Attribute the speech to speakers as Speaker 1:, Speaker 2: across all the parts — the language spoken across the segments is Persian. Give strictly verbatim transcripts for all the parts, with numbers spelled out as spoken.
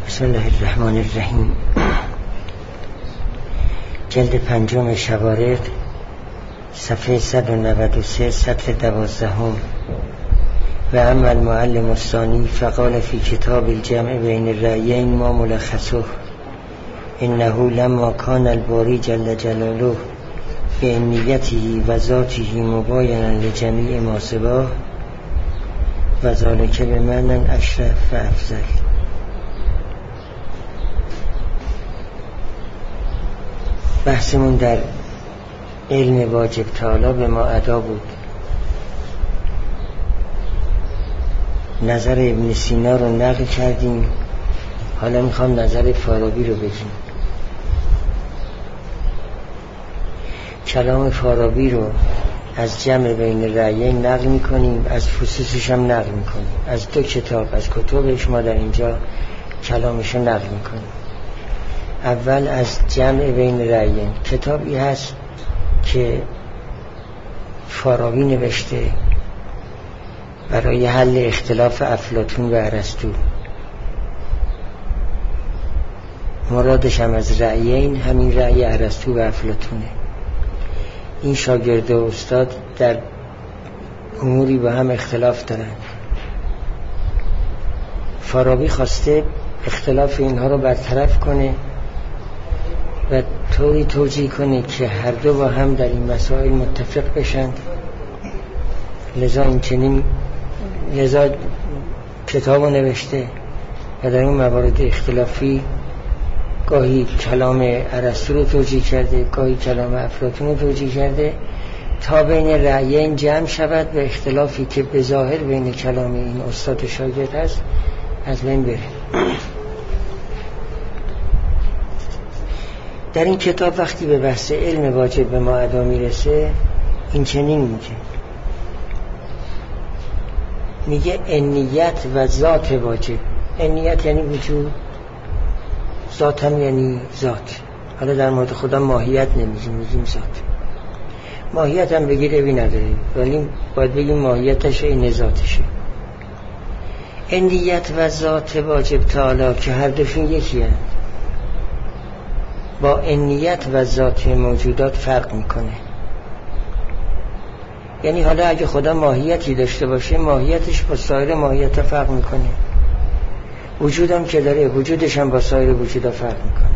Speaker 1: بسم الله الرحمن الرحیم. جلد پنجم شوارق، صفحه صد و نود و سه، سطر دوازدهم. و اما المعلم الثانی فقال فی کتاب الجمع بین الرأیین ما ملخصه انه لما کان الباری جل جلاله بعنیته و ذاته مباینا لجمیع ما سواه و ذالک بمعنی اشرف و افضل. بحثمون در علم واجب تعالی به ما ادا بود. نظر ابن سینا رو نقل کردیم، حالا میخوام نظر فارابی رو بگیم. کلام فارابی رو از جمع بین رأیین نقل میکنیم، از فصوصش هم نقل میکنیم. از دو کتاب از کتبش ما در اینجا کلامش رو نقل میکنیم. اول از جمع بین رأیین، کتابی هست که فارابی نوشته برای حل اختلاف افلاطون و ارسطو. مرادش هم از رأیین همین رأی ارسطو و افلاطونه. این شاگرد و استاد در اموری با هم اختلاف دارن. فارابی خواسته اختلاف اینها رو برطرف کنه و طوری توجیه کنه که هر دو با هم در این مسائل متفق بشن. لذا این چنین لذا کتابو نوشته و در اون موارد اختلافی گاهی کلام ارسطو رو توجیه کرده، گاهی کلام افلاطون رو توجیه کرده تا بین رأیین جمع شود و اختلافی که به ظاهر بین کلام این استاد و شاگرد هست از بین بره. در این کتاب وقتی به بحث علم واجب به ما ادا میرسه این چنین میگه میگه انیت و ذات واجب. انیت یعنی وجود، ذات هم یعنی ذات. حالا در مورد خدا ماهیت نمیگیم، میگیم ذات. ماهیت هم بگیر ابی نداره، ولی باید بگیم ماهیتش این ذاتشه. انیت و ذات واجب تعالی که هر دوشون یکی هست با انیت و ذات موجودات فرق میکنه. یعنی حالا اگه خدا ماهیتی داشته باشه ماهیتش با سایر ماهیت فرق میکنه. وجودم که داره وجودش هم با سایر وجودا فرق میکنه.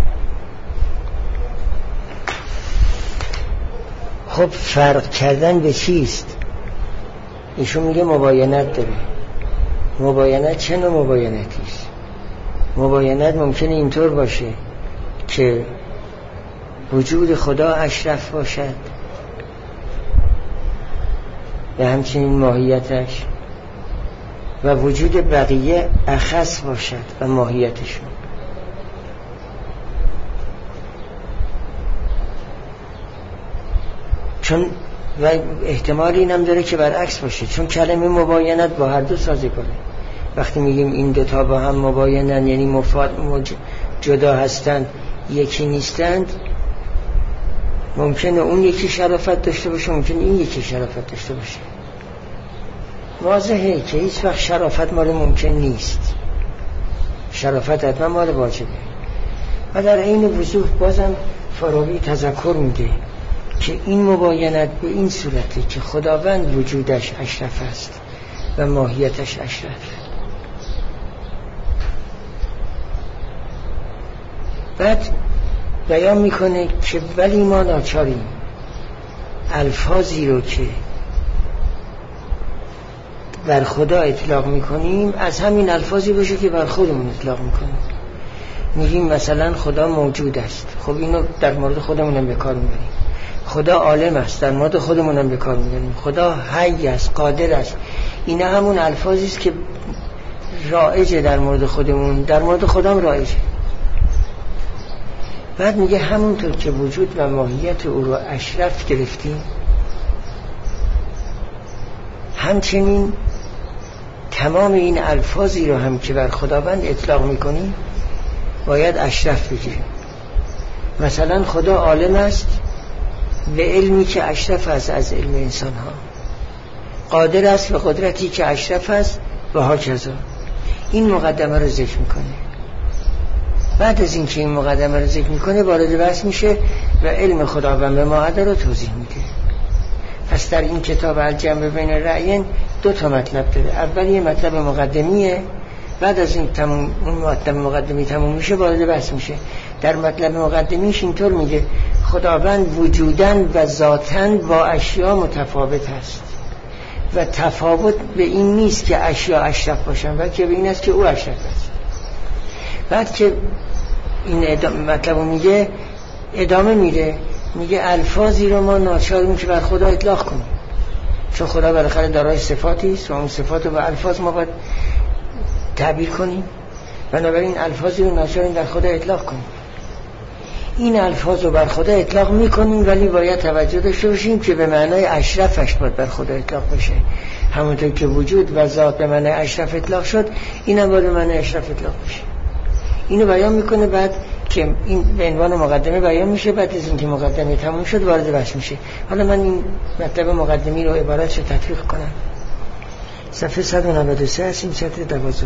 Speaker 1: خب فرق کردن به چیست؟ ایشون میگه مباینت داره. مباینت چه نوع مباینتیست؟ مباینت ممکنه اینطور باشه که وجود خدا اشرف باشد و همچنین ماهیتش، و وجود بقیه اخص باشد و ماهیتشون. چون و احتمال اینم داره که برعکس باشه، چون کلمه مباینت با هر دو سازگاره. وقتی میگیم این دوتا با هم مباینن یعنی مفاد مج... جدا هستند، یکی نیستند، ممکنه اون یکی شرافت داشته باشه، ممکنه این یکی شرافت داشته باشه. واضحه که هیچ وقت شرافت مال ممکن نیست، شرافت حتما مال واجبه. و در این وضوح بازم فارابی تذکر میده که این مباینت به این صورته که خداوند وجودش اشرف است و ماهیتش اشرف. بعد بیان میکنه که ولی ما ناچاریم الفاظی رو که بر خدا اطلاق میکنیم از همین الفاظی باشه که بر خودمون اطلاق میکنیم. میگیم مثلا خدا موجود است، خب اینو در مورد خودمونم به کار میبریم. خدا عالم است، در مورد خودمونم به کار میبریم. خدا حی است، قادر است. اینا همون الفاظی است که رایجه در مورد خودمون، در مورد خودم رایجه. بعد میگه همونطور که وجود و ماهیت او رو اشرف گرفتیم، همچنین تمام این الفاظی رو هم که بر خداوند اطلاق میکنیم باید اشرف بگیریم. مثلا خدا عالم است به علمی که اشرف است از علم انسان ها، قادر است به قدرتی که اشرف است و ها کذا. این مقدمه رو ذکر میکنه. بعد از اینکه این مقدمه رو ذکر میکنه وارد بحث میشه و علم خداوند به ما عدا رو توضیح میده. پس در این کتاب الجمع بین الرأیین دو تا مطلب داره. اول یه مطلب مقدمیه، بعد از این تموم اون مطلب مقدمی تموم میشه وارد بحث میشه. در مطلب مقدمیش اینطور میگه خداوند وجودن و ذاتن با اشیا متفاوت هست و تفاوت به این نیست که اشیا اشرف باشن، بلکه به این است که او اشرف است. بعد که این مطلب میگه ادامه میره، میگه الفاظی رو ما ناچاریم که بر خدا اطلاق کنیم، چون خدا بالاخره دارای صفاتی است و اون صفات رو با الفاظ ما باید تعبیر کنیم، بنابراین الفاظی رو ناچاریم در خدا اطلاق کنیم. این الفاظ رو بر خدا اطلاق میکنیم ولی باید توجه داشته باشیم که به معنای اشرفش باید بر خدا اطلاق بشه. همونطور که وجود و ذات به معنای اشرف اطلاق شد، اینم باید به معنای اشرف اطلاق بشه. اینو بیان میکنه. بعد که این به عنوان مقدمه بیان میشه، بعد از اینکه مقدمه تموم شد وارد بحث میشه. حالا من این مطلب مقدمی رو عبارتش رو تطبیق کنم. صفحه صد و نود و سه هستیم، سطر دوازده.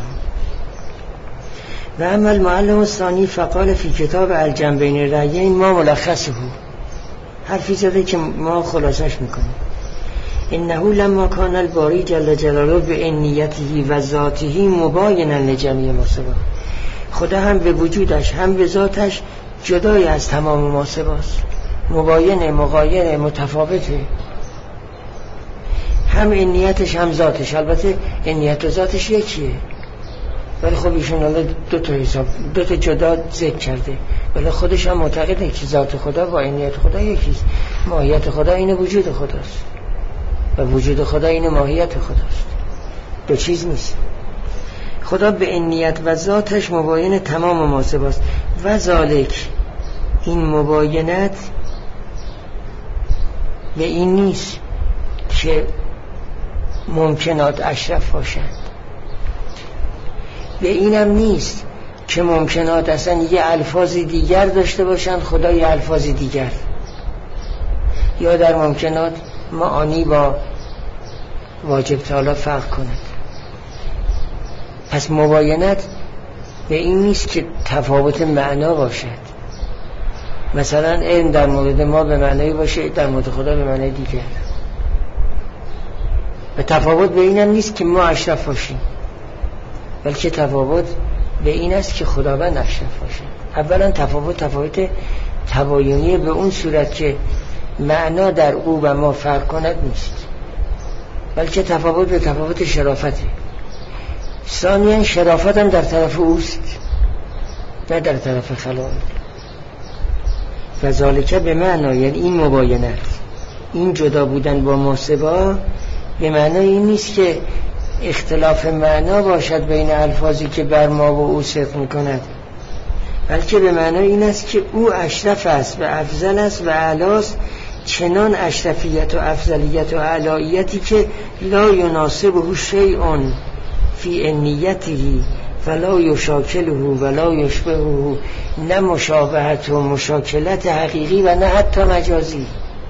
Speaker 1: و اما المعلم الثانی فقال فی کتاب الجمع بین الرأیین ما ملخصه، حرفی زده که ما خلاصش میکنیم. انه لما کان الباری جل جلاله به انیته و ذاته مباینا لجمیع ما سوا، خدا هم به وجودش هم به ذاتش جدای از تمام ما سواست، مباینه، مغایر، متفاوته، هم انیتش هم ذاتش. البته انیت و ذاتش یکیه، ولی خب ایشون الان دو تا حساب دو تا جدا ذکر کرده، ولی خودش هم معتقده که ذات خدا با انیت خدا یکیست. ماهیت خدا این وجود خداست و وجود خدا این ماهیت خداست، دو چیز نیست. خدا به انیت و ذاتش مباین تمام ما سواست و ذالک، این مباینت به این نیست که ممکنات اشرف باشند، به اینم نیست که ممکنات اصلا یه الفاظ دیگر داشته باشند خدا یه الفاظ دیگر، یا در ممکنات معانی با واجب تعالی فرق کند. پس مباینت به این نیست که تفاوت معنا باشد، مثلا علم در مورد ما به معنی باشه در مورد خدا به معنی دیگر، و تفاوت به اینم نیست که ما اشرف باشیم، بلکه تفاوت به این است که خداوند اشرف باشه. اولا تفاوت تفاوت تباینی به اون صورت که معنا در او و ما فرق کند نیست، بلکه تفاوت به تفاوت شرافته. ثانیاً شرافت هم در طرف اوست نه در طرف خلائق. و ذالک به معنا، یعنی این مباینت، این جدا بودن با ما سوا به معنای این نیست که اختلاف معنا باشد بین الفاظی که بر ما و او صدق میکند، بلکه به معنای این است که او اشرف است و افضل است و اعلاست، چنان اشرفیت و افضلیت و اعلاییتی که لا یناسبه شیء فی انیته ولا یشاکله ولا یشبهه، نه مشابهت و مشاکلت حقیقی و نه حتی مجازی.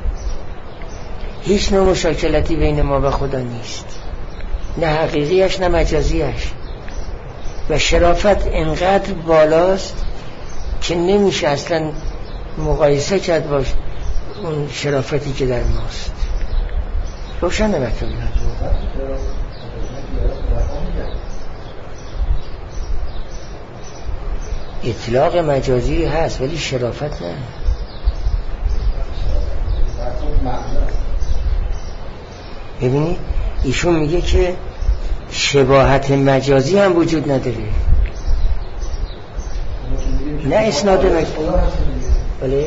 Speaker 1: هیچ نوع مشاکلتی بین ما و خدا نیست، نه حقیقیش نه مجازیش. و شرافت انقدر بالاست که نمیشه اصلا مقایسه کرد باش اون شرافتی که در ماست. روشن نمتون اطلاق مجازی هست ولی شرافت نه. ببینی ایشون میگه که شباهت مجازی هم وجود نداره، نه اسناد مجازی. بله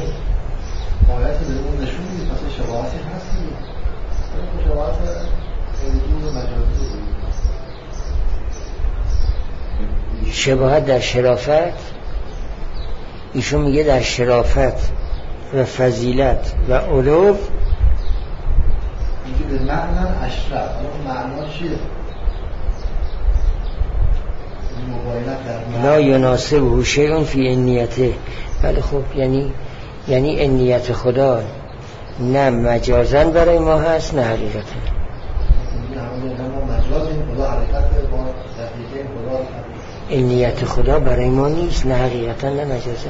Speaker 1: شباهت در شرافت، ایشون میگه در شرافت و فضیلت و علو
Speaker 2: میگه به معنی اشرف. معنا چیه؟
Speaker 1: لا یناسبه شیء فی انیته. بله خب یعنی یعنی انیت خدا نه مجازن برای ما هست نه حقیقتا. نیت خدا برای ما نیست، نه حقیقتا نه مجازا،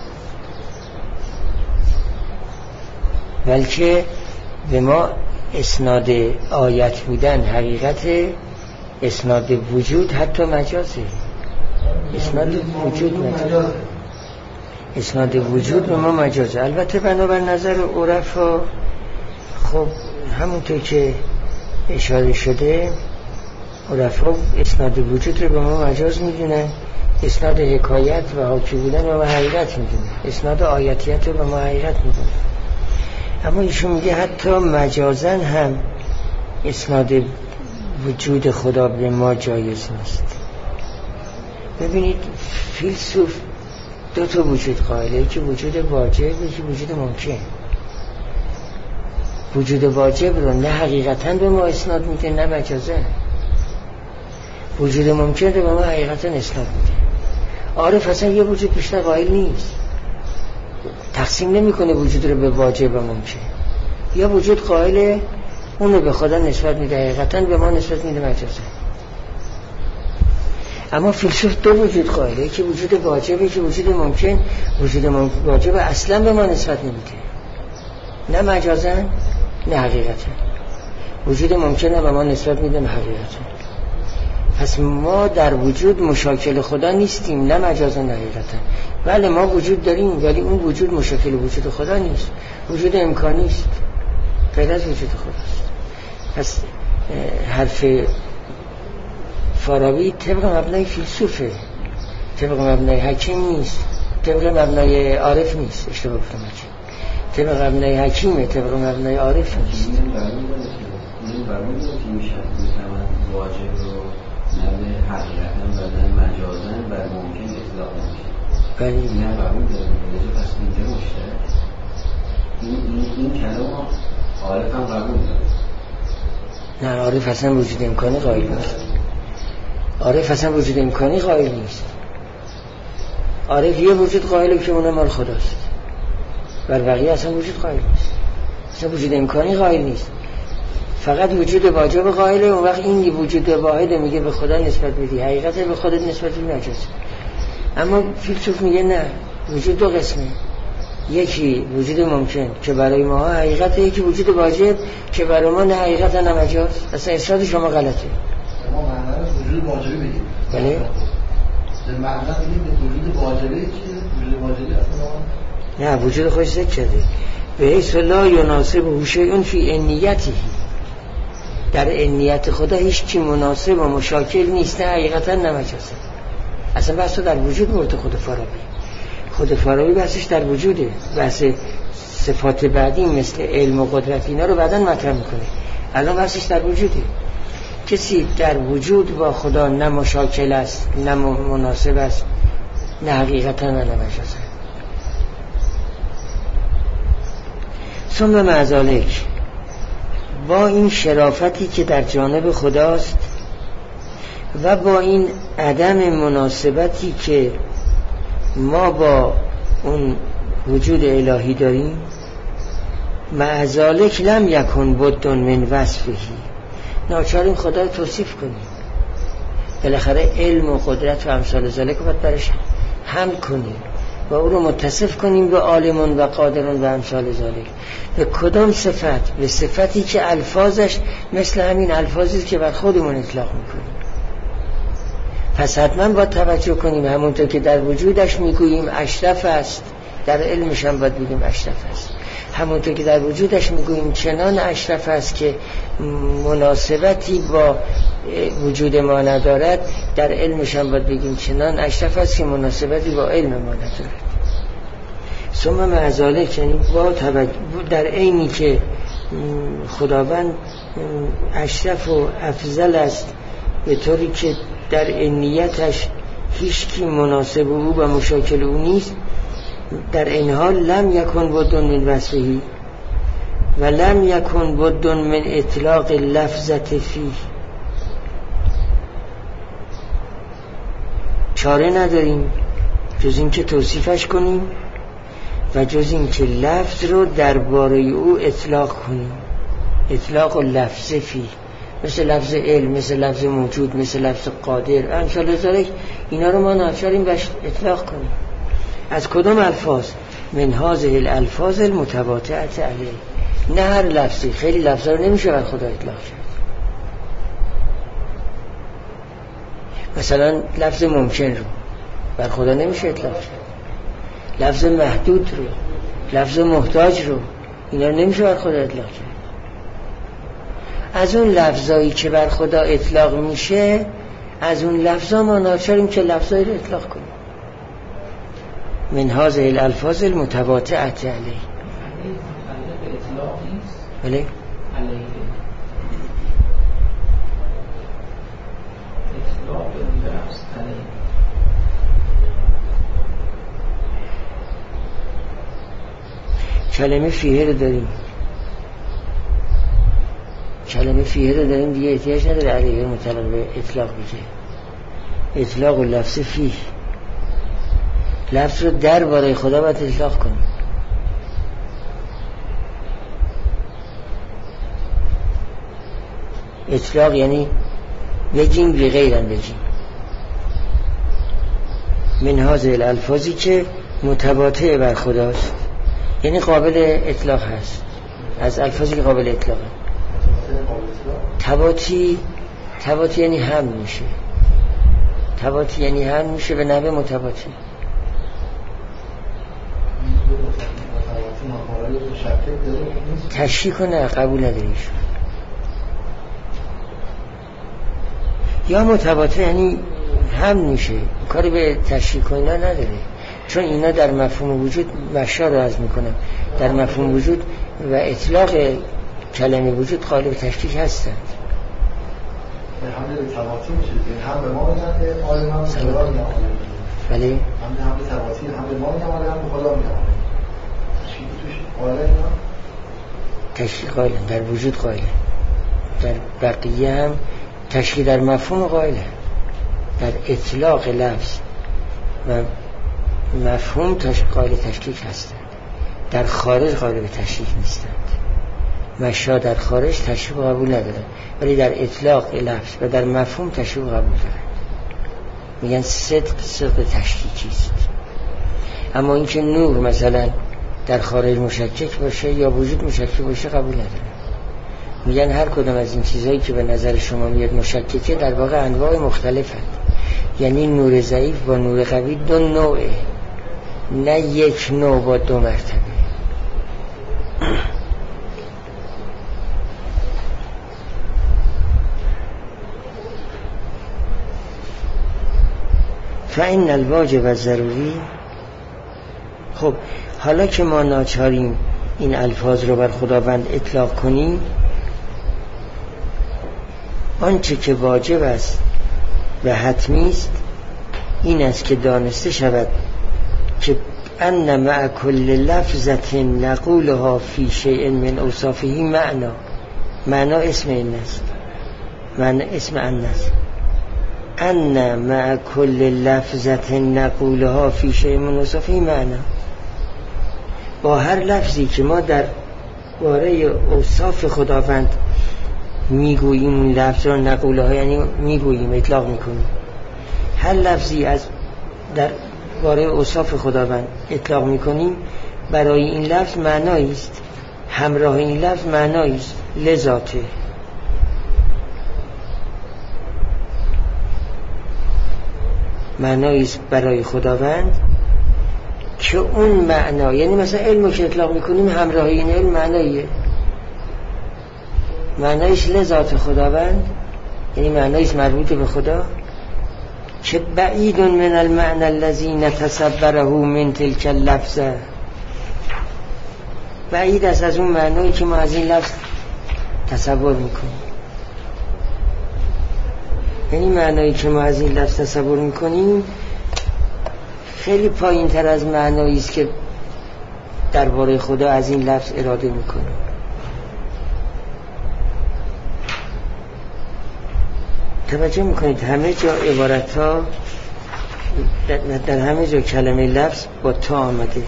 Speaker 1: بلکه به ما اسناد آیت بودن حقیقت، اسناد وجود حتی مجازه، اسناد وجود مجازه، اسناد وجود به ما مجازه. البته بنابر نظر عرفا خب همونطور که اشاره شده عرفا اسناد وجود رو به ما مجاز میدونن، اسناد حکایت و حاکی بودن رو به حقیقت میدونن، اسناد آیتیت رو به ما حقیقت میدونن. اما ایشون میگه حتی مجازن هم اسناد وجود خدا به ما جایز نیست. ببینید فیلسوف دو تا وجود قائله، یکی وجود واجب، یکی وجود ممکن. وجود واجب رو نه حقیقتا به ما اسناد میده نه مجازا، وجود ممکن رو به ما حقیقتا اسناد میده. عارف اصلا یه وجود بیشتر قائل نیست، تقسیم نمیکنه وجود رو به واجب و ممکن، یا وجود قائل اون رو به خدا نسبت میده، حقیقتا به ما نسبت میده مجازا. اما فیلسوف دو وجود قائله، یکی وجود واجب، یکی وجود ممکن. وجود واجب اصلا به ما نسبت نمیده، نه مجازا نه حقیقتا. وجود ممکن به ما نسبت میده نه حقیقتا. پس ما در وجود مشاکل خدا نیستیم، نه مجازا نه حقیقتا. بله ما وجود داریم، ولی اون وجود مشاکل وجود خدا نیست، وجود امکانی است، غیر از وجود خداست. پس حرف فارابی طبق مبنای فیلسوفه، طبق مبنای حکیم نیست، طبق مبنای عارف نیست. اشتباه گفتم حکیم، طبق مبنای حکیمه، طبق مبنای عارف نیست.
Speaker 3: این برمونی که میشه میتوان واجب رو نه حقیقتا و نه مجازا بر ممکن اطلاق نمیشه.
Speaker 1: بله
Speaker 3: نه برمون داریم پس اینجا مشترک این این کلام عارف هم برمون داره.
Speaker 1: نه عارف اصلا وجود امکانی قائل نیست، عارف اصلا وجود امکانی قائل نیست. عارف یه وجود قائله که اون مال خداست، بر بقیه اصلا وجود قائل نیست، اصلا وجود امکانی قائل نیست، فقط وجود واجب قائله. اون وقت این وجود واحد میگه به خدا نسبت بدی، حقیقت به خودت نسبت بدی مجاز. اما فیلسوف میگه نه، وجود دو قسمه، یکی وجود ممکن که برای ما حقیقته، یکی وجود واجب که برای ما نه حقیقت نه مجاز. اصلا ارشاد شما غلطه.
Speaker 2: ما معنی وجود واجبی بگیم.
Speaker 1: بله.
Speaker 2: در معنی بگیم به وجود واجبی چیه؟ وجود واجبی اصلا
Speaker 1: نه وجود خودش ذکر کرده به حیث لا یناسب شیء فی انیته، در انیت خدا هیچ چی مناسب و مشاکل نیست، نه حقیقتا نه مجازا. اصلا بحث در وجود برده خود فارابی. خود فارابی بحثش در وجوده، بحث صفات بعدی مثل علم و قدرت اینا رو بعداً مطرح میکنه، الان بحثش در وجوده. کسی در وجود با خدا نه مشاکل است نه مناسب است، نه حقیقتا نه مجازا. ثم مع ذلک، با این شرافتی که در جانب خداست و با این عدم مناسبتی که ما با اون وجود الهی داریم، مع ذلک لم یکن بد من وصفه، ناچاریم خدا رو توصیف کنیم. بالاخره علم و قدرت و امثال ذلک رو باید برش هم کنیم و او رو متصف کنیم به عالمون و قادرون و امثال ذلک. به کدام صفت؟ به صفتی که الفاظش مثل همین الفاظی که بر خودمون اطلاق میکنیم. پس حتما باید توجه کنیم همونطور که در وجودش میگوییم اشرف است، در علمش هم باید بگیم اشرف است. همونطور که در وجودش میگوییم چنان اشرف است که مناسبتی با وجود ما ندارد، در علمش هم باید بگیم چنان اشرف است که مناسبتی با علم ما ندارد. ثم مع ذلک، یعنی با توجه در عینی که خداوند اشرف و افضل است به طوری که در انیتش هیچ کی مناسب او و مشاکل او نیست، در این حال لم یکن بد من وصفه و لم یکن بد من اطلاق لفظت فیه. چاره نداریم جز این که توصیفش کنیم و جز این که لفظ رو درباره او اطلاق کنیم، اطلاق و لفظ فیه، مثل لفظ علم، مثل لفظ موجود، مثل لفظ قادر، امثال ذلك. اینا رو ما ناچاریم بهش اطلاق کنیم. از کدوم الفاظ؟ من هذه الالفاظ المتواطئه علیه. نه هر لفظی، خیلی لفظا رو نمیشه بر خدا اطلاق کرد. مثلا لفظ ممکن رو بر خدا نمیشه اطلاق کرد، لفظ محدود رو، لفظ محتاج رو، اینا رو نمیشه بر خدا اطلاق کرد. از اون لفظایی که بر خدا اطلاق میشه، از اون لفظا ما ناچاریم که لفظایی رو اطلاق کنیم. من هذه الالفاظ المتواطئه علیه. بله؟
Speaker 4: علیه اطلاق به لفظ علیه.
Speaker 1: کلمه فیه رو داریم، کلمه فیه رو داریم دیگه، احتیاج نداره علیه مطلق به اطلاق بشه. اطلاق و لفظ فیه، لفظ رو در باره خدا باید اطلاق کنیم. اطلاق یعنی بگیم بی غیرن بگیم. من هذه الالفاظی که متواطئ بر خداست، یعنی قابل اطلاق هست، از الفاظی که قابل اطلاقه. تواطی، تواطی یعنی هم میشه، تواطی یعنی هم میشه به نحو متواطی. تشریح کنه قبول نداریش. یا متواطی یعنی هم میشه، کاری به تشریح کنه نداره، چون اینا در مفهوم وجود مشا رو عرض میکنم، در مفهوم وجود و اطلاق کلمه وجود قالب تشکیک هستند.
Speaker 2: هم به تواطی میشه، هم به ما میگن که آله هم به خدا میگن.
Speaker 1: بله؟
Speaker 2: هم به تواطی هم به ما میگن آله هم به خدا میگن. تشکیک توش آله اینا؟
Speaker 1: تشکیک قائله، در وجود قائله، در بقیه هم تشکیک در مفهوم قائله، در اطلاق لفظ و مفهوم قائل تشکیک هستند، در خارج قائل به تشکیک نیستند. مشا در خارج تشکیک قبول ندارن، ولی در اطلاق لفظ و در مفهوم تشکیک قبول دارن. میگن صدق صدق تشکیکی است. اما اینکه نور مثلا در خارج مشکک باشه یا وجود مشکک باشه قبول ندارن. میگن هر کدام از این چیزهایی که به نظر شما میاد مشککه در واقع انواع مختلفند، یعنی نور ضعیف با نور قوی دو نوعه، نه یک نوع با دو مرتبه. فإن الواجب و ضروری. خب حالا که ما ناچاریم این الفاظ رو بر خداوند اطلاق کنیم، آنچه که واجب است و حتمی است این است که دانسته شود که ان مع کل لفظت نقولها فی شیء من اوصافه معنا. معنا اسم این است، معنا اسم ان است. ان مع کل لفظت نقولها فی شیء من اوصافه معنا. با هر لفظی که ما در باره اوصاف خداوند میگوییم، این لفظ را نقولها یعنی میگوییم، اطلاق میکنیم. هر لفظی از در باره اوصاف خداوند اطلاق میکنیم، برای این لفظ معنایی است، همراه این لفظ معنایی است لذاته. معنایی است برای خداوند که اون معنا، یعنی مثلا علمو که اطلاق میکنیم همراه این علم معناییه، معنایش لذات خداوند، یعنی معنایش مربوط به خدا، که بعید من المعنى الذي نتصوره من تلك اللفظه. بعید است از اون معنایی که ما از این لفظ تصور میکنیم. یعنی معنایی که ما از این لفظ تصور میکنیم خیلی پایین تر از معنایی است که درباره خدا از این لفظ اراده میکنیم. توجه میکنید همه جا عبارت ها در همه جا کلمه لفظ با تا آمده.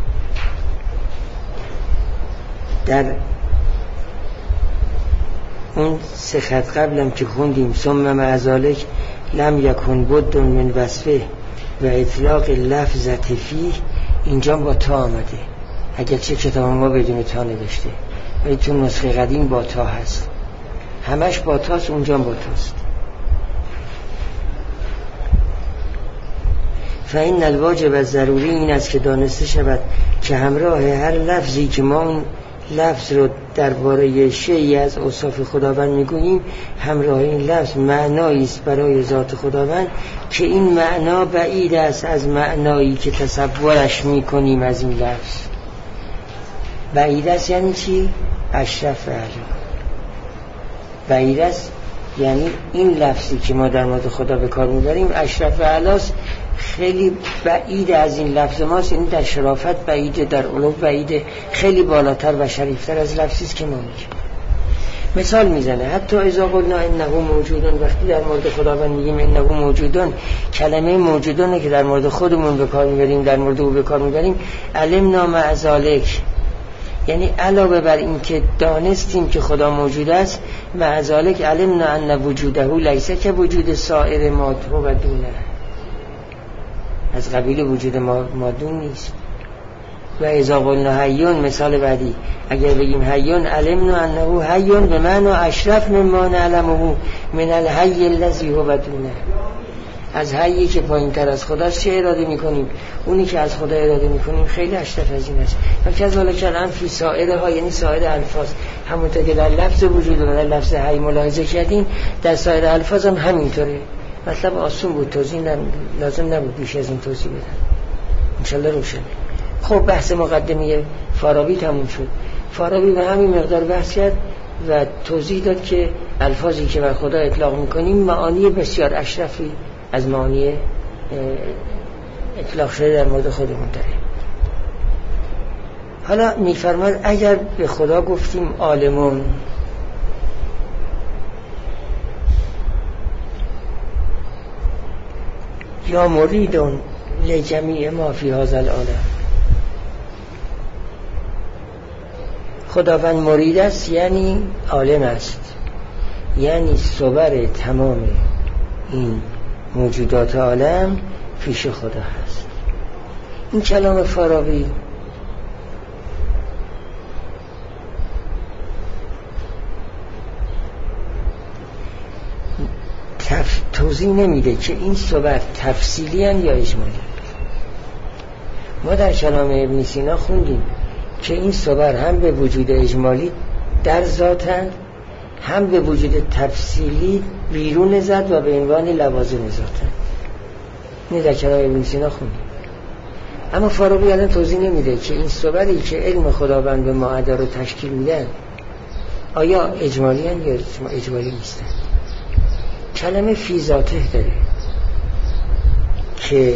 Speaker 1: در اون سه خط قبلم که خوندیم ثم معذالک لم یکن بد من وصفه و اطلاق لفظت فیه، اینجا با تا آمده، اگرچه کتاب ما بدون تا نوشته ولی تو نسخه قدیم با تا هست، همش با تاست، اونجا با تاست. فإن الواجب از ضروری این است که دانسته شود که همراه هر لفظی که ما اون لفظ رو درباره شیئی از اوصاف خداوند میگوییم، همراه این لفظ معنایی است برای ذات خداوند که این معنا بعید است از معنایی که تصورش میکنیم از این لفظ. بعید است یعنی چی؟ اشرف اعلی. بعید است یعنی این لفظی که ما در مورد خدا به کار میبریم اشرف اعلاست، خیلی بعید از این لفظ ماست، این در شرافت بعیده، در علو بعیده، خیلی بالاتر و شریفتر از لفظی است که ما میگیم. مثال میزنه حتی اذا قلنا انه موجودون، وقتی در مورد خداوند میگیم انه موجودون، کلمه موجودونه که در مورد خودمون به کار میبریم، در مورد او به کار میبریم. علمنا مع ذالک، یعنی علاوه بر این که دانستیم که خدا موجود است، مع ذالک علمنا ان وجوده لیس که وجود سایر ما و دونه، از قبیل وجود ما مادون نیست. و اذا قلنا حیون، مثال بعدی اگر بگیم حیون، علمنا انه حیون به معنی اشرف مما نعلمه من الحی الذی هو دونه، از حیی که پایین تر از خداست چه اراده میکنیم؟ اونی که از خدا اراده میکنیم خیلی اشرف از این است. و کذالک الان فی سائره ها، یعنی سایر الفاظ، همونطور که در لفظ وجود و در لفظ حی ملاحظه کردیم، در سایر الفاظ هم همینطوره. مطلب آسون بود، توضیح لازم نبود بیش از این توضیح بدم، انشالله روشن. خب بحث مقدمه فارابی تموم شد. فارابی به همین مقدار بحث کرد و توضیح داد که الفاظی که بر خدا اطلاق میکنیم معانی بسیار اشرفی از معانی اطلاق شده در مورد خودمون داره. حالا میفرماد اگر به خدا گفتیم عالمون، یا مریدون لجمیع ما فی هذا العالم، خداوند مرید است یعنی عالم است، یعنی صبر تمام این موجودات عالم پیش خدا هست. این کلام فارابی تف... توضیح نمیده که این صبر تفصیلی هم یا اجمالی. ما در کلام ابن سینا خوندیم که این صبر هم به وجود اجمالی در ذاتن، هم به وجود تفصیلی بیرون ذات و به عنوان لوازم ذاتن. این در کلام ابن سینا خوندیم. اما فارابی الان توضیح نمیده که این صبری که علم خداوند به ما ادا رو تشکیل میدن آیا اجمالی هن یا اجمالی نیستن. کلمه فی ذاته داره که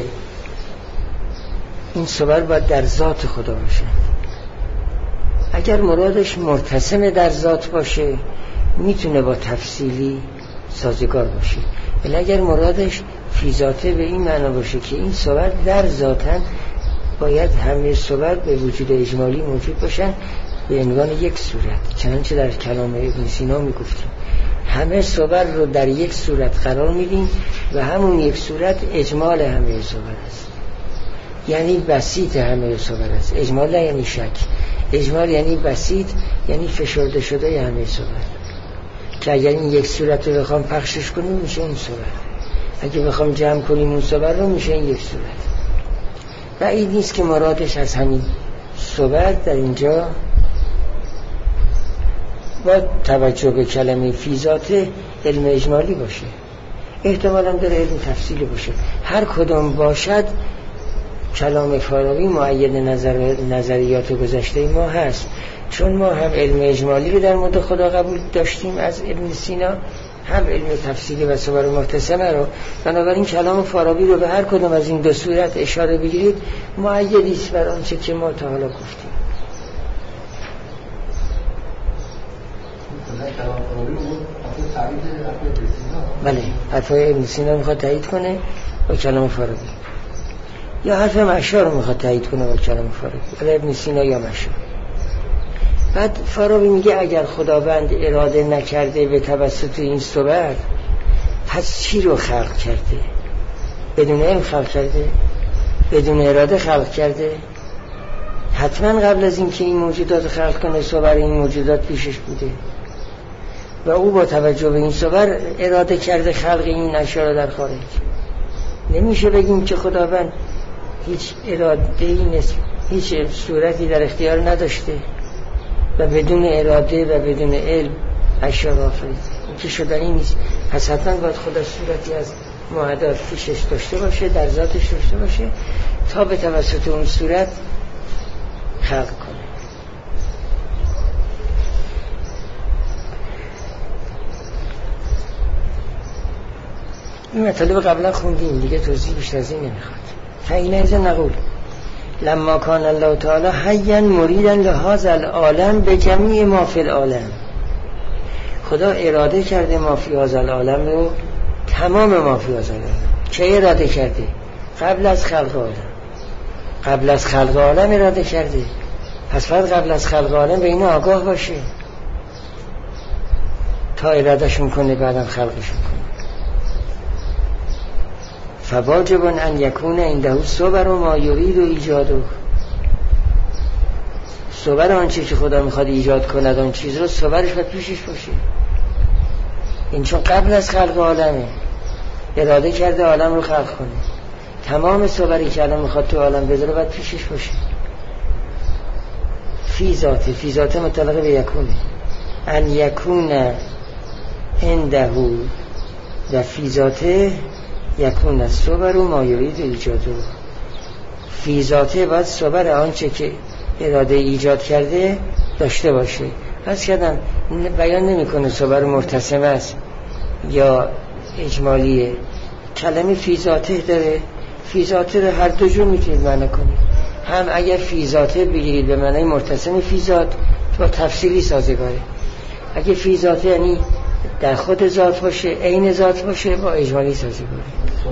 Speaker 1: این صبر باید در ذات خدا باشه. اگر مرادش مرتسم در ذات باشه میتونه با تفصیلی سازگار باشه، ولی اگر مرادش فی ذاته به این معنا باشه که این صبر در ذاتن، باید همه صبر به وجود اجمالی موجود باشن به عنوان یک صورت. چنانچه در کلام ابن سینا میگفتیم همه صبر رو در یک صورت قرار میدیم و همون یک صورت اجمال همه صبر است، یعنی بسیط همه صبر است. اجمال نه یعنی شک، اجمال یعنی بسیط، یعنی فشرده شده همه صبر، که اگر این یک صورت رو بخوام پخشش کنیم میشه این صبر، اگه بخوام جمع کنیم اون صبر رو میشه این یک صورت. بعید نیست که مرادش از همین صبر در اینجا با توجه به کلمه فی ذاته علم اجمالی باشه، احتمالاً داره علم تفصیلی باشه. هر کدام باشد کلام فارابی مؤید نظر نظریات گذشته ما هست، چون ما هم علم اجمالی رو در مورد خدا قبول داشتیم از ابن سینا، هم علم تفصیلی و صور مرتسمه رو. بنابراین کلام فارابی رو به هر کدام از این دو صورت اشاره بگیرید مؤیدی است بر آنچه که ما تا حالا گفتیم. بله، حرفای ابن سینا میخواد تایید کنه با کلام فارابی، یا حرف مشا رو میخواد تایید کنه با کلام فارابی، ولی ابن سینا یا مشا. بعد فارابی میگه اگر خداوند اراده نکرده به توسط این صور، پس چی رو خلق کرده؟ بدون علم خلق کرده؟ بدون اراده خلق کرده؟ حتما قبل از اینکه این موجودات خلق کنه صور این موجودات پیشش بوده و او با توجه به این صور اراده کرده خلق این اشیا را در خارج. نمیشه بگیم که خداوند هیچ اراده ای نیست، هیچ صورتی در اختیار نداشته و بدون اراده و بدون علم اشیا را آفرید. این که شدنی نیست. پس حتما باید خدا صورتی از معدات پیشش داشته باشه، در ذاتش داشته باشه تا به توسط اون صورت خلق کنه. این مطالب قبلا خوندیم دیگه، توضیح بیشتر از این نمیخواد. فإنئذ نقول لما کان الله تعالی حیا مریدا لهذا العالم بجمیع ما فی العالم. خدا اراده کرده ما فی هذا العالم رو، تمام ما فی هذا العالم. چه اراده کرده؟ قبل از خلق عالم. قبل از خلق عالم اراده کرده. پس باید قبل از خلق عالم به این آگاه باشه تا ارادهشون کنه بعدم خلقشون کنه. فواجب ان یکون عنده صبر و ما یرید و ایجاده. صبر آنچه که خدا میخواد ایجاد کند آن چیز رو صبرش باید پیشش باشه. این چون قبل از خلق عالمه، اراده کرده عالم رو خلق کنه، تمام صبری که الان میخواد تو عالم بذاره باید پیشش باشه. فی ذاته، فی ذاته متعلق به یکونه، ان یکون عنده و فی ذاته یکون الصبر و ما یرید ایجاده. فی ذاته باید صبر آنچه که اراده ایجاد کرده داشته باشه. پس کردم بیان نمی کنه صبر مرتسم است یا اجمالیه. کلمه فی ذاته داره، فی ذاته رو هر دو جور میتونید معنی کنید. هم اگر فی ذاته بگیرید به معنی مرتسم فی ذات با تفسیری سازگاره. اگه فی ذاته یعنی در خود ذات باشه، عین ذات باشه، با اجمالی سازگاره.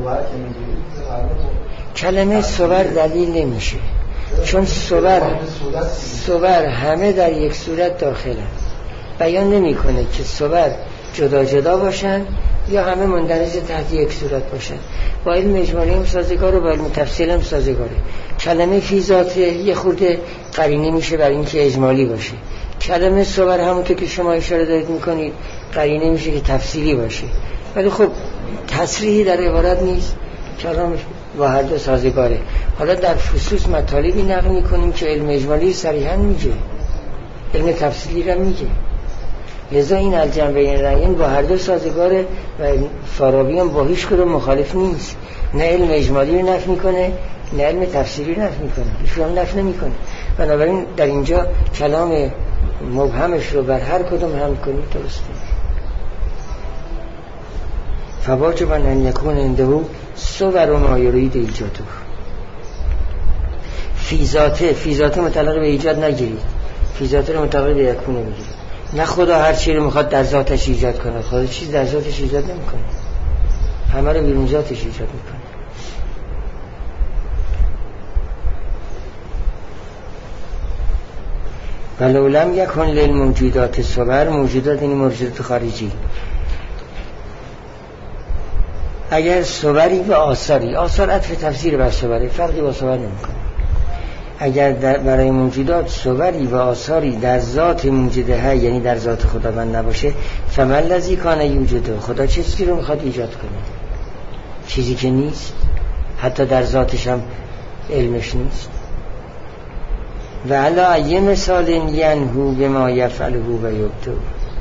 Speaker 1: کلمه صبر دلیل نمیشه، چون صبر صبر همه در یک صورت داخلن. بیان نمی کنه که صبر جدا جدا باشن یا همه مندرج تحت یک صورت باشن. با علم اجمالی هم سازگاره، با علم تفصیل هم سازگاره. کلمه فی ذاته یه خورده قرینه میشه برای اینکه اجمالی باشه. کلمه صبر همونطور که شما اشاره دارید میکنید قرینه میشه که تفصیلی باشه. ولی خب تصریحی در عبارت نیست، کلامش با هر دو سازگاره. حالا در خصوص مطالبی نقل میکنیم که علم اجمالی صریحا میگه، علم تفصیلی رو میگه. لذا این الجنبین رأیین با هر دو سازگاره و فارابی هم با هیچ کدوم مخالف نیست. نه علم اجمالی رو نفی میکنه نه علم تفصیلی رو نفی میکنه، هیچ هم نفی نمیکنه. بنابراین در اینجا کلام مبهمش رو بر هر کدوم حمل کنید درسته. فواجب ان یکون عنده صبر و ما یرید ایجاده. فی ذاته، فی ذاته متعلق به ایجاد نگیرید، فی ذاته رو متعلق به یکونه بگیرید. نه خدا هر چی رو میخواد در ذاتش ایجاد کنه، خدا چیز در ذاتش ایجاد نمیکنه، همه رو بیرون ذاتش ایجاد میکنه. ولو لم یکن للموجودات صبر، موجودات این موجودات خارجی، اگر صبری و آثاری، آثار عطف تفسیر بر صبره، فرقی با صبر نمیکنه. اگر برای موجودات صبری و آثاری در ذات موجوده یعنی در ذات خداوند نباشه، فمن الذی کان یوجده، خدا چه چیزی رو میخواد ایجاد کنه؟ چیزی که نیست، حتی در ذاتش هم علمش نیست. و علی ای مثال ینهو بما یفعله و یبدو،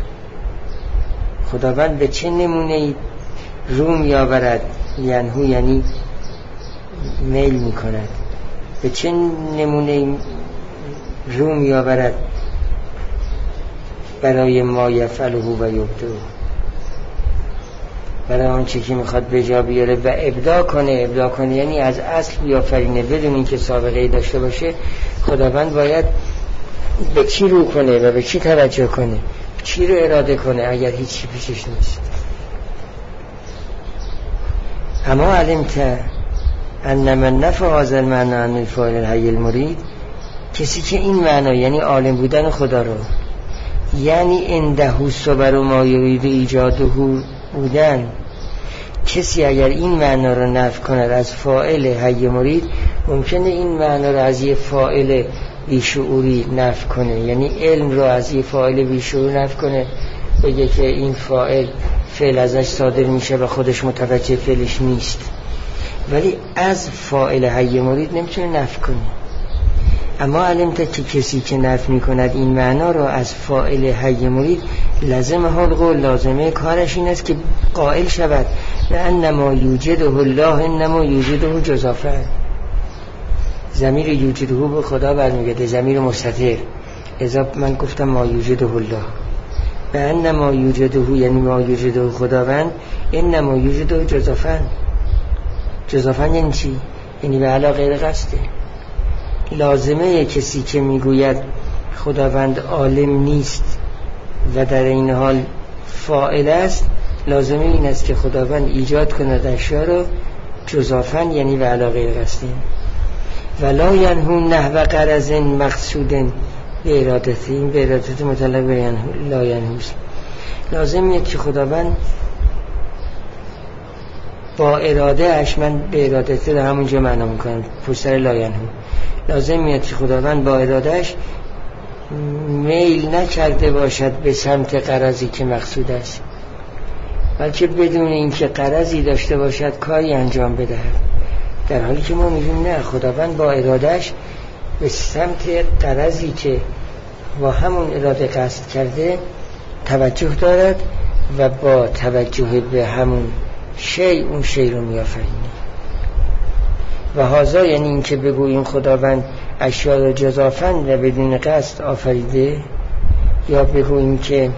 Speaker 1: خداوند به چه نمونه روم یاورد، ینهو یعنی میل میکند، به چه نمونه روم یاورد برای ما یفعله و یبدو، برای آنچه که میخواد به جا بیاره و ابداع کنه. ابداع کنه یعنی از اصل بیافرینه بدون اینکه سابقه داشته باشه. خداوند باید به چی رو کنه و به چی توجه کنه، چی رو اراده کنه اگر هیچی پیشش نیست. اما علمت ان من نفع هذا المعنى عن الفاعل الحي المريد، کسی که این معنا یعنی عالم بودن خدا رو، یعنی انده صبر و ما یرید ایجاده بودن، کسی اگر این معنا رو نفی کند از فاعل حی مرید، ممکنه این معنا رو از یه فاعل بیشعوری نفی کنه، یعنی علم رو از یه فاعل بیشعوری نفی کنه، بگه که این فاعل فعل ازش صادر میشه و خودش متوجه فعلش نیست، ولی از فاعل حی مرید نمیتونه نفی کنه. اما علمت که کسی که نفی میکند این معنا رو از فاعل حی مرید، لازم حال قول لازمه کارش این است که قائل شود و انما یوجده الله انما یوجده جزافه. ضمیر یوجده به خدا برمیگرده، ضمیر مستتر. اذا من گفتم ما یوجده الله، و انما یوجده یعنی ما یوجده خداوند، انما یوجده جزافه. جزافه یعنی چی؟ یعنی به علا غیر قصده. لازمه کسی که میگوید خداوند عالم نیست و در این حال فاعل است، لازمه این است که خداوند ایجاد کند اشیا رو جزافاً یعنی به علا غیر قصده. ولا ینهون نحو غرض مقصود به ارادته، این به ارادته مطلق به لا ینهوست. لازمه که خداوند با اراده اش، من به ارادته رو همونجا معنا میکنم پشتر لا ینهو، لازم میاد که خداوند با ارادهش میل نکرده باشد به سمت غرضی که مقصود است، بلکه بدون اینکه غرضی داشته باشد کاری انجام بدهد، در حالی که ما میگیم نه، خداوند با ارادهش به سمت غرضی که با همون اراده قصد کرده توجه دارد و با توجه به همون شی اون شی رو میآفرینه. و هازا یعنی این که بگوییم خداوند اشیا رو جزافاً و بدون قصد آفریده، یا بگوییم که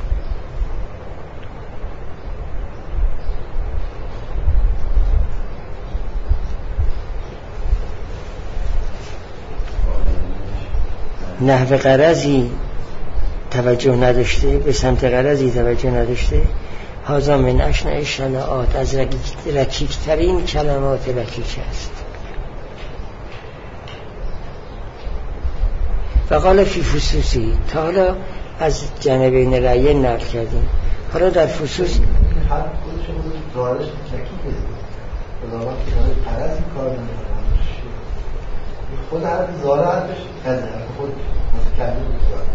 Speaker 1: نحو غرضی توجه نداشته، به سمت غرضی توجه نداشته، هازا من اشنع شناعات، از رکیکترین کلمات رکیک است. و قال فی فصوصی، تا حالا از جانبین رأیه نقل کردیم، حالا در فصوص
Speaker 2: هر خودشون ظاهرش رکیکه، خداوند که داره پرست کار نمی‌کنه، خود هر ظاهر حرفش قضیه خود متکلم می‌کنه.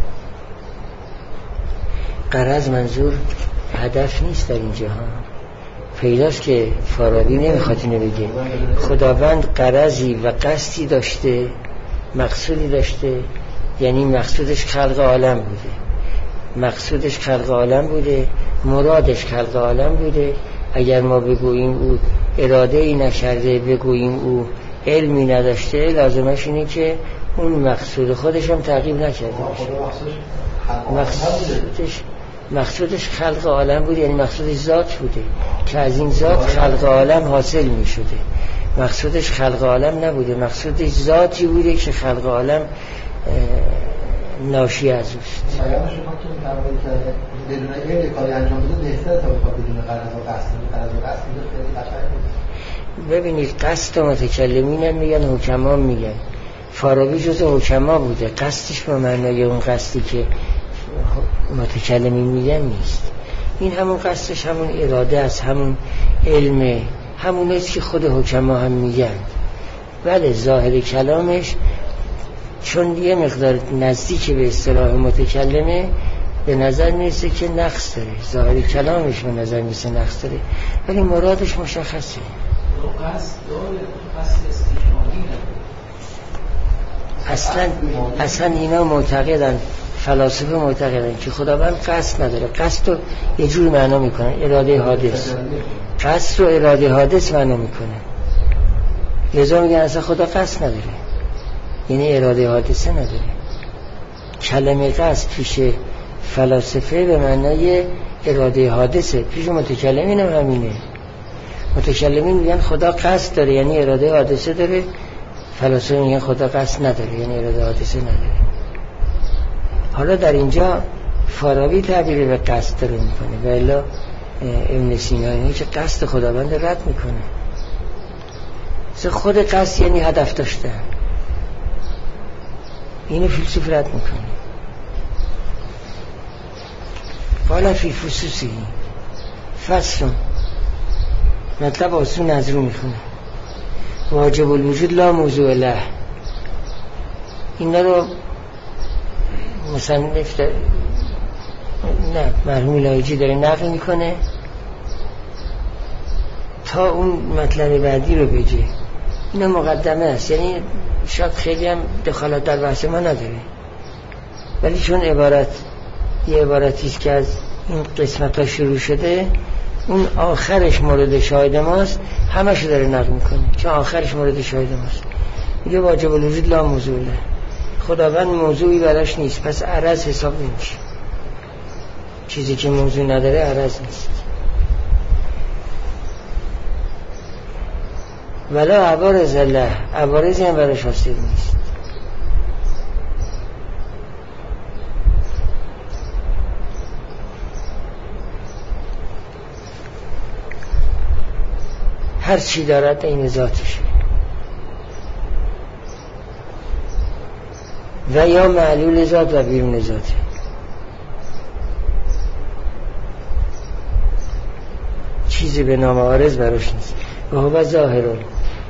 Speaker 1: غرض منظور هدف نیست در اینجا ها. پیداست که فارابی نمیخواد اینو بگه. خداوند غرضی و قصدی داشته، مقصودی داشته، یعنی مقصودش خلق عالم بوده، مقصودش خلق عالم بوده، مرادش خلق عالم بوده. اگر ما بگوییم او اراده ای نکرده، بگوییم او علمی نداشته، لازمش اینه که اون مقصود خودش هم تعقیب نکرده باشه. مقصودش مقصودش خلق عالم بوده، یعنی مقصودش ذات بوده که از این ذات خلق عالم حاصل می شده. مقصودش خلق عالم نبوده، مقصودش ذاتی بوده که خلق عالم ناشی از اوست.
Speaker 2: بدون این کاری انجام بده بهتره تا بدون غرض و قصد. غرض و قصد خیلی قشنگه.
Speaker 1: ببینید قصد متکلمین هم میگن، حکما میگن. فارابی جزء حکما بوده، قصدش به معنای اون قصدی که متکلمین میگن نیست. این همون قصدش همون اراده است، همون علم، همون است که خود حکما هم میگن. بله ظاهر کلامش چون یه مقدار نزدیک به اصطلاح متکلمه، به نظر میرسه که نقص داره. ظاهر کلامش به نظر میرسه نقص داره، ولی مرادش مشخصه. اصلا اصلا اینا معتقدن، فلاسفه معتقدن که خداوند قصد نداره. قصد رو یه جور معنا میکنن، اراده حادث. قصد رو اراده حادث معنا میکنن، لذا میگن اصلا خدا قصد نداره، یعنی اراده حادثه نداره. کلمه قصد پیش فلاسفه به معنای اراده حادثه، پیش متکلمین هم همینه. متکلمین میگن خدا قصد داره، یعنی اراده حادثه داره. فلاسفه میگن خدا قصد نداره، یعنی اراده حادثه نداره. حالا در اینجا فارابی تعبیر به قصد داره میکنه، و الا ابن سینا اینه که قصد خداوند رد میکنه. خود قصد یعنی هدف داشتن. اینو فیلسوف رد میکنه. بالا فی فسوسی فصل مطلب آسون از رو میخونه. واجب الوجود لا موضوع له. اینا رو مصنف در... نه مرحوم لایجی داره نقل میکنه تا اون مطلب بعدی رو بگه. اینا مقدمه است، یعنی شاید خیلی هم دخالت در بحث ما نداره، ولی چون عبارت یه عبارتیست که از این قسمت ها شروع شده، اون آخرش مورد شاهد ماست، همه شو داره نقل میکنه چون آخرش مورد شاهد ماست. میگه واجب الوجود لا موضوع له، خداوند موضوعی براش نیست، پس عرض حساب نمیشه. چیزی که موضوع نداره عرض نیست. ولا عوارض له، عوارضی هم براش حاصل نیست. هر چی دارد این ذاتشه و یا معلول ذات و بیرون ذاته. چیزی به نام عارض براش نیست. و هو ظاهرون،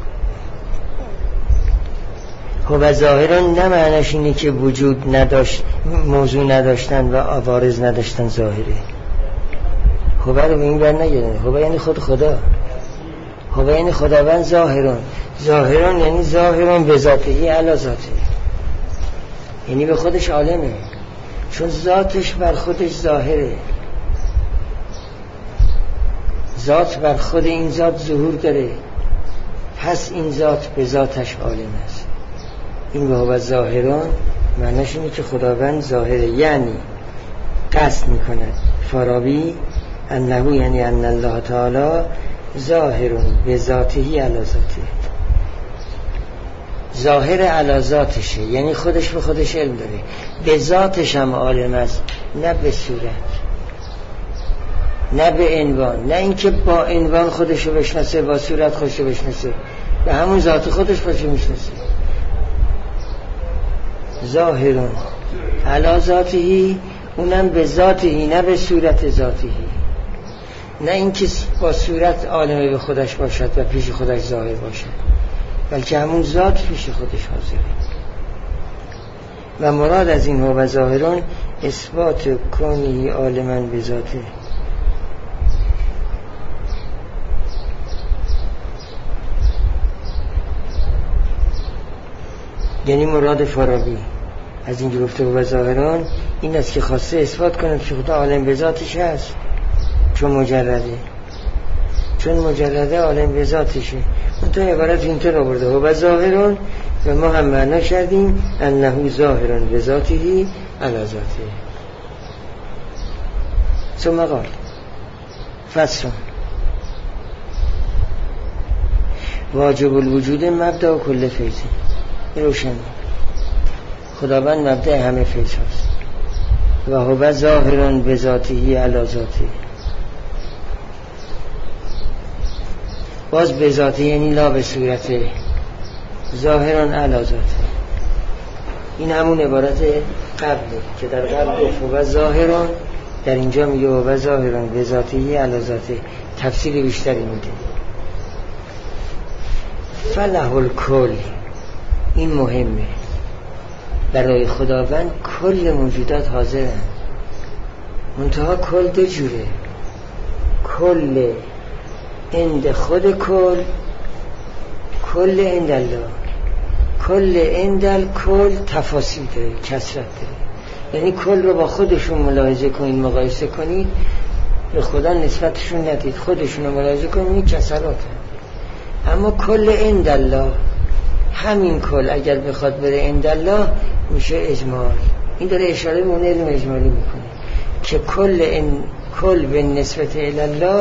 Speaker 1: هو ظاهرون نه معنیش اینه که وجود نداشت، موضوع نداشتن و عوارض نداشتن ظاهره. هو رو به این بر نگیرن. هو یعنی خود خدا، هو یعنی خداوند ظاهرون. ظاهرون یعنی ظاهرون به ذاته علی ذاته، یعنی به خودش عالمه، چون ذاتش بر خودش ظاهره. ذات بر خود این ذات ظهور داره، پس این ذات به ذاتش عالم است. این به هو ظاهرون معنیش اینه که خداوند ظاهره، یعنی قصد میکند فارابی انه یعنی ان الله تعالی ظاهرون به ذاته علی ذاته، ظاهر علی ذاتشه، یعنی خودش به خودش علم داره، به ذاتش هم عالم است، نه به صورت، نه به عنوان، نه اینکه با عنوان خودشو بشناسه، با صورت خودشو بشناسه، به همون ذات خودش خودشو میشناسه. ظاهرون علی ذاتهی، اونم به ذاتهی، نه به صورت ذاتهی، نه اینکه با صورت عالمه به خودش باشد و پیش خودش ظاهر باشد، بلکه همون ذات پیش خودش حاضره. و مراد از این هو ظاهرون اثبات کونی عالما به ذاته. یعنی مراد فارابی از این گفته هو ظاهرون این است که خواسته اثبات کنه که خدا عالم به ذاتش هست، چون مجرده، چون مجرده عالم به ذاتشه. اون تو عبارت اینطور آورده هو ظاهرون و ما هم معنا کردیم انه ظاهرون به ذاته علی ذاته. ثم قال فصل واجب الوجود مبدأ و کل فیضی. روشن خداوند مبدأ همه فیض هست و هو ظاهرون به ذاته علی ذاته. باز به ذاته یعنی لا به صورته، ظاهرون علی ذاته. این همون عبارت قبله که در قبل گفت هو ظاهرون، در اینجا میگه هو ظاهرون به ذاته علی ذاته، تفصیل بیشتری میده. فله الکل، این مهمه، برای خداوند کل موجودات حاضرن، منتها کل دو جوره، کل عند خود کل، کل عند الله. کل عند الکل تفاصیل داره، کثرت داره، یعنی کل رو با خودشون ملاحظه کنید، مقایسه کنید، به خدا نسبتشون ندید، خودشون رو ملاحظه کنید، این کثرات هست. اما کل عند الله، همین کل اگر بخواد بره عند الله میشه اجمال. این داره اشاره به اون علم اجمالی میکنه که کل ان کل به نسبت الی الله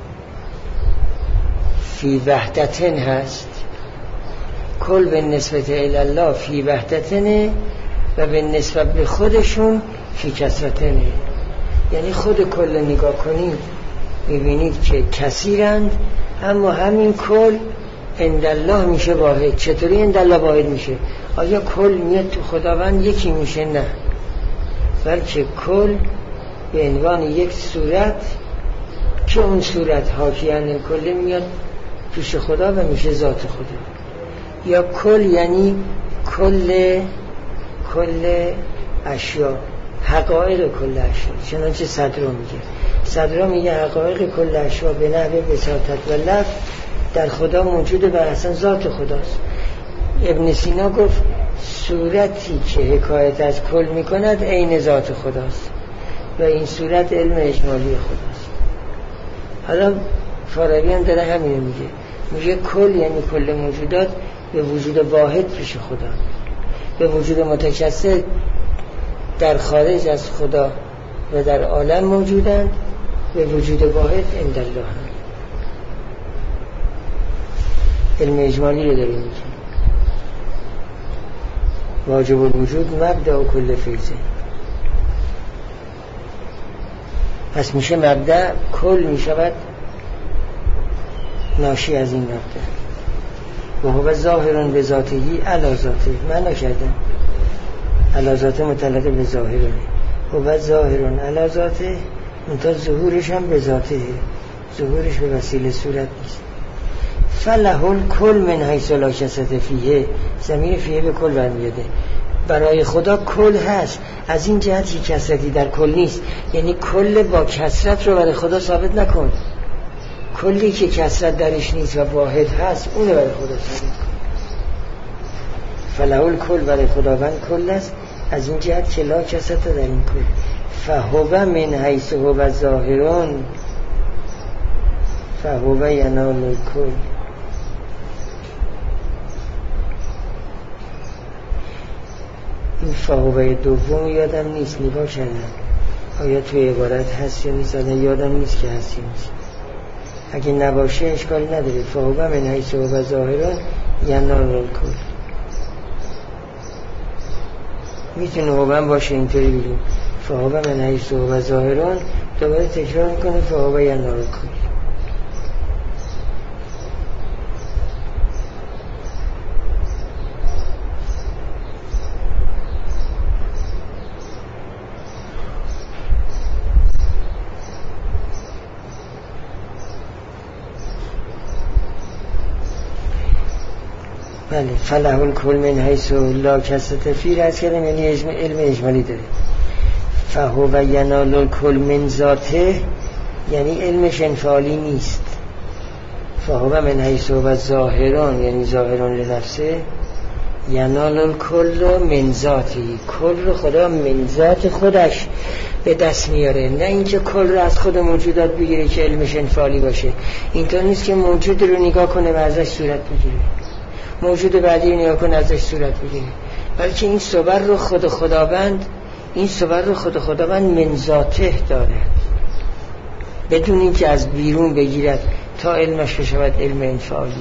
Speaker 1: فی وحدتن هست، کل به نسبت الی الله فی وحدتنه و به نسبت به خودشون فی کثرتنه. یعنی خود کل نگاه کنید میبینید که کثیرند، اما همین کل اندالله میشه واحد. چطوری اندالله واحد میشه؟ آیا کل میاد تو خداوند یکی میشه؟ نه، بلکه کل به عنوان یک صورت که اون صورت حاکیان کل میاد پیش خدا و میشه ذات خدا. یا کل یعنی کل کل اشیا، حقایق کل اشیا. چنانچه صدرا میگه صدرا میگه حقایق کل اشیا به نحو بساطت و لفظ در خدا موجوده و اصلا ذات خداست. ابن سینا گفت صورتی که حکایت از کل میکند عین ذات خداست و این صورت علم اجمالی خداست. حالا فارابی هم داره همینه میگه، میگه کل یعنی کل موجودات به وجود واحد پیش خدا، به وجود متکثر در خارج از خدا و در عالم موجودند، به وجود واحد عند الله. علم اجمالی رو داره میگه. واجب الوجود مبدأ کل فیضه. پس میشه مبدأ کل میشود ناشی از این مبدأ. و هو ظاهرون به ذاتهی علی ذاته. معنا کردم علی ذاته متعلق به ظاهرونه. هو ظاهرون علی ذاته، منتها ظهورش هم به ذاته، ظهورش به وسیله صورت نیست. فله الکل من حیث لا کثرة فیه. ضمیر فیه به کل برمیگرده. برای خدا کل هست از این جهت که کثرتی در کل نیست. یعنی کل با کثرت رو برای خدا ثابت نکن. کلی که کثرت درش نیست و واحد هست اونه برای خدا ثابت کن. فله الکل برای خداوند کل است از این جهت که لا کثرت در این کل. فهو من حیث هو ظاهرون فهو ینال الکل. این فهوه دوم یادم نیست، نگاه کردم آیا توی عبارت هست یا نیست، یادم نیست که هست یا نیست. اگه نباشه اشکال نداره. فهوه من حیث هو ظاهرون ینال الکل. میتونه هوبن باشه اینطوری بگیم فهوه من حیث هو ظاهرون، دوباره تکرار میکنه فهوه ینال الکل. بله. فله الکل من حیث لا کثرة فیه از کردم یعنی علم اجمالی داره. فهو ینال الکل من ذاته یعنی علمش انفعالی نیست. فهو من حیث هو ظاهرون یعنی ظاهرون لنفسه. ینال الکل من ذاتی، کل رو خدا من ذات خودش به دست میاره، نه اینکه کل رو از خود موجودات بگیره که علمش انفعالی باشه. اینطور نیست که موجود رو نگاه کنه و ازش صورت بگیره، موجود بعدی نگاه کنه ازش صورت بگیره، بلکه این صور رو خود خداوند این صور رو خود خداوند من ذاته داره بدون اینکه از بیرون بگیرد تا علمش بشود علم انفعالی.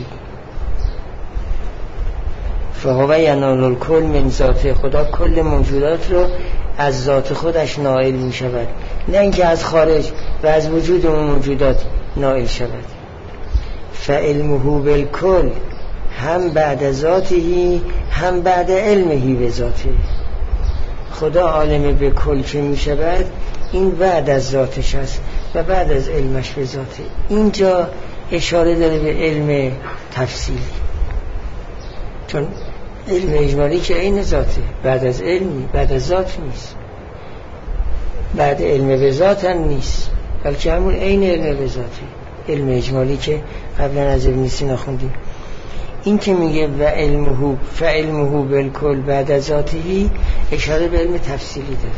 Speaker 1: فهو ینال الکل من ذاته. خدا کل موجودات رو از ذات خودش نائل می شود، نه اینکه از خارج و از وجود اون موجودات نائل شود. فعلمه بالکل هم بعد ذاته هم بعد علمه به ذاته. خدا عالم به کل که می شود این بعد از ذاتش است و بعد از علمش به ذاته. اینجا اشاره داره به علم تفصیلی، چون علم اجمالی که عین ذاته، بعد از علمی بعد از ذات نیست، بعد علم به ذات هم نیست، بلکه همون عین علم به ذاته. علم اجمالی که قبلا از ابن سینا خوندیم. این که میگه و علمه فعلمه بالکل بعد از ذاته اشاره به علم تفصیلی داره.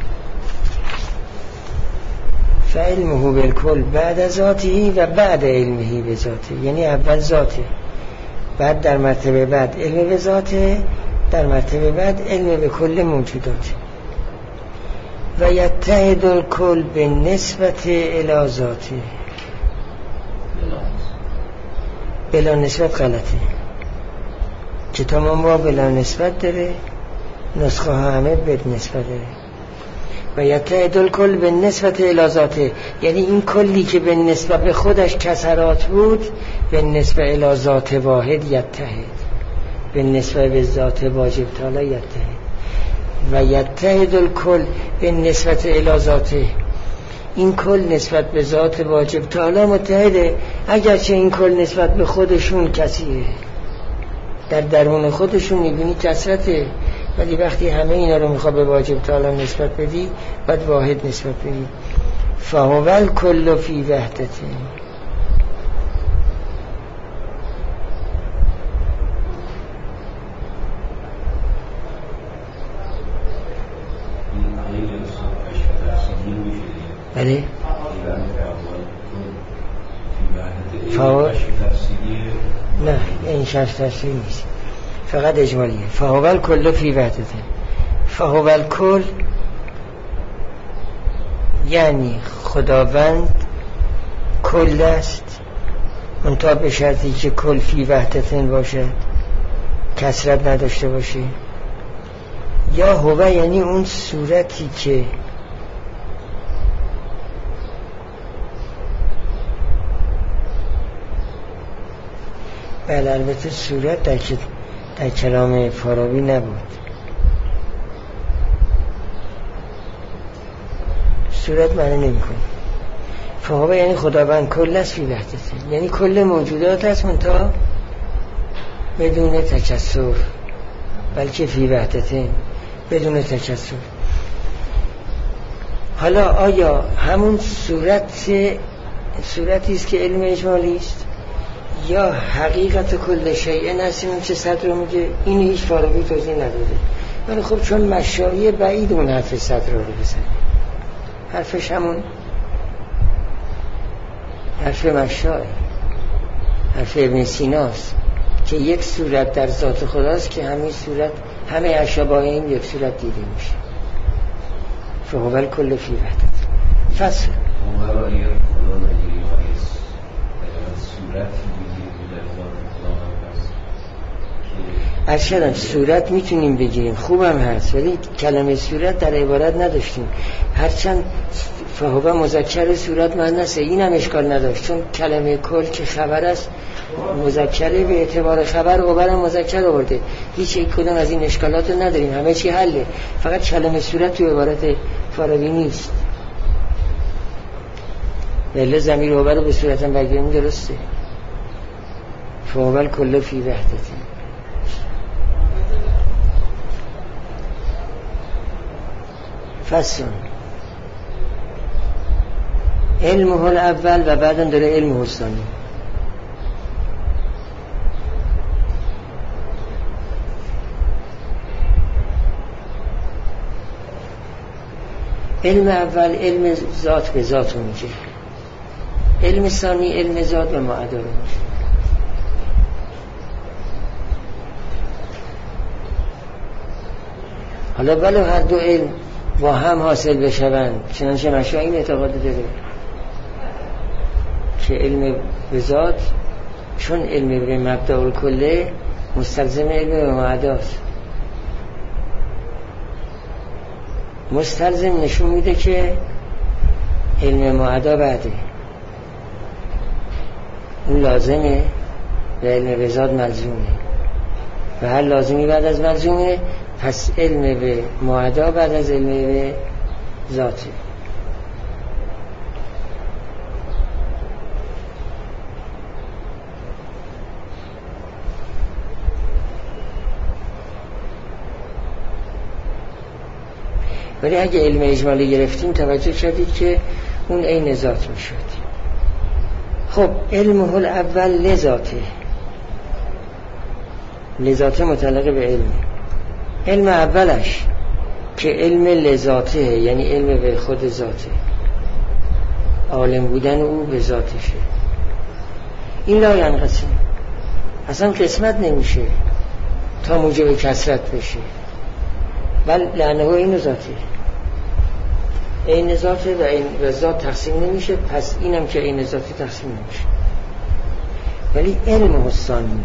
Speaker 1: فعلمه بالکل بعد از ذاته و بعد علمه به ذاته، یعنی اول ذاته، بعد در مرتبه بعد علم به ذاته، در مرتبه بعد علم به کل موجودات. و یتحد الکل به نسبت الی ذاته. بلا نسبت غلطه. کتاب ما بلا نسبت داره، نسخه ها همه به نسبت داره. و یتحد الکل به نسبت الی ذاته، یعنی این کلی که به نسبت به خودش کسرات بود به نسبت الی ذات واحد یتحد، به نسبت به ذات واجب تعالی یتحد. و یتحد الکل به نسبت الی ذاته، این کل نسبت به ذات واجب تعالی متحده، اگرچه این کل نسبت به خودشون کثیره، در درون خودشون میبینی کثرته، ولی وقتی همه اینا رو میخواد به واجب تعالی نسبت بدی باید واحد نسبت بدی. فهو الکل فی وحدته. بله فهو نه این شرط تفسیر نیست، فقط اجمالیه. فهو الکل فی وحدته. فهو الکل یعنی خداوند کل است، منتها به شرطی که کل فی وحدته باشد، کثرت نداشته باشه. یا هو یعنی اون صورتی که بله البته صورت در, در کلام فارابی نبود، صورت معنی نمی کنه. فهو یعنی خداوند کل است فی وحدته، یعنی کل موجودات است منتها بدون تکثر، بلکه فی وحدته بدون تکثر. حالا آیا همون صورت صورتی است که علم اجمالی است یا حقیقت کل شیء نسیم چه صدر رو میگه؟ این هیچ فارابی توضیح نداده، ولی خب چون مشایی بعید اون حرف صدر رو بزنه، حرفش همون حرف مشایی، حرف ابن سیناست که یک صورت در ذات خداست که همین صورت همه اشباه این یک صورت دیده میشه. فهو الکل فی وحدته. فصل ارشدم صورت میتونیم بگیریم، خوبم هست، ولی کلمه صورت در عبارت نداشتیم، هرچند فهو مذکر صورت مؤنثه، اینم اشکال نداشت، چون کلمه کل که خبر است مذکره به اعتبار خبر اوبرم مذکر آورده، هیچ یک کدوم از این اشکالات رو نداریم، همه چی حله، فقط کلمه صورت تو عبارت فارابی نیست. بله ضمیر اوبر رو به صورتم بگیریم درسته. فهو الکل فی وحدته. فصل علمه الاول و بعدا داره علمه الثانی. علم اول علم ذات به ذات رو میگه، علم ثانی علم ذات به معدا رو میگه. حالا بله هر دو علم با هم حاصل بشوند، چنانچه مشا این اعتقاد داره که علم به ذات چون علم به مبدأ الکله مستلزم علم به معداست. مستلزم نشون میده که علم معدا بعده، اون لازمه و علم به ذات ملزومه و هر لازمی بعد از ملزومه، پس علم به معدا بعد از علم به ذاته. ولی اگه علم اجمالی گرفتیم توجه کردید که اون عین ذات میشد. خب علمه الاول لذاته، لذاته متعلق به علم، علم اولش که علم لذاته یعنی علم به خود ذاته، عالم بودن او به ذاتشه، این لا ینقسم، اصلا قسمت نمیشه تا موجب کثرت بشه، بل لانه این ذاته، این ذاته و این و ذات تقسیم نمیشه، پس اینم که این ذاتی تقسیم نمیشه. ولی علم الثانی